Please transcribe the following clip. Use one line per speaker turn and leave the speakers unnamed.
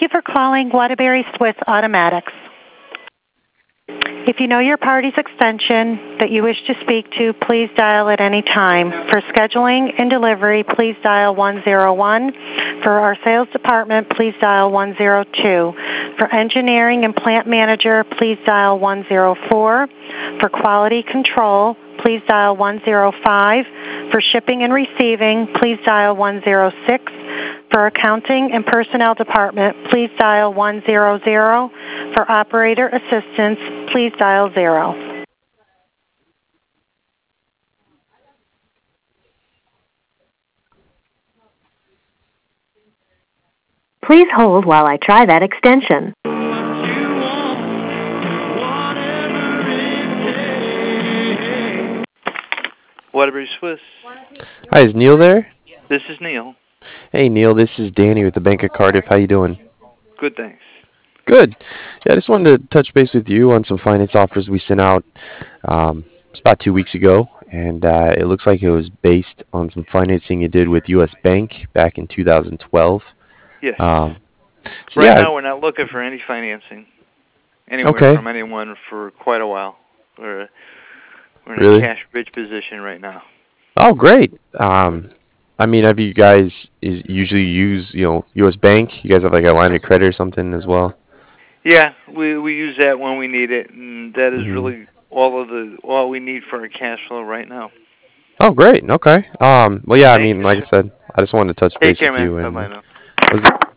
you for calling Waterbury Swiss Automatics. If you know your party's extension that you wish to speak to, please dial at any time. For scheduling and delivery, please dial 101. For our sales department, please dial 102. For engineering and plant manager, please dial 104. For quality control, please dial 105. For shipping and receiving, please dial 106. For accounting and personnel department, please dial 100. For operator assistance, please dial 0.
Please hold while I try that extension.
Waterbury Swiss.
Hi, is Neil there?
This is Neil.
Hey, Neil, this is Danny with the Bank of Cardiff. How you doing?
Good, thanks.
Good. Yeah, I just wanted to touch base with you on some finance offers we sent out it's about 2 weeks ago, and it looks like it was based on some financing you did with U.S. Bank back in 2012.
Yes.
So
Right now, we're not looking for any financing anywhere from anyone for quite a while. We're in a cash-rich position right now.
Oh, great. I mean, have you guys usually use, U.S. Bank? You guys have like a line of credit or something as well?
Yeah, we use that when we need it, and that is really all we need for our cash flow right now.
Oh, great. Okay. Well, yeah. I mean, like I said, I just wanted to touch base with you.
Take care, man. Bye-bye now.